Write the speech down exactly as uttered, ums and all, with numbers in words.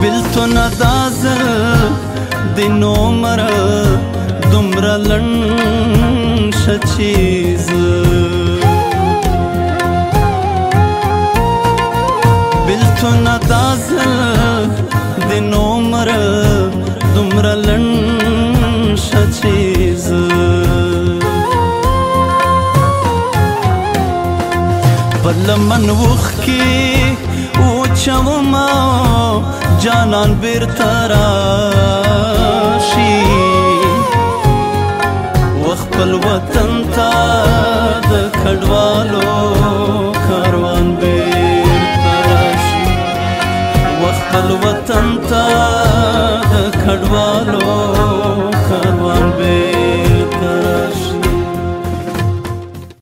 بیلتون دا زر دین عمر دومره لنډ شه چې زه بیلتون دا زر دین عمر دومره لنډ شه چې زه په لمن اوښکې وچومه جانان بیرته راشي و خپل وطن ته د کډوالو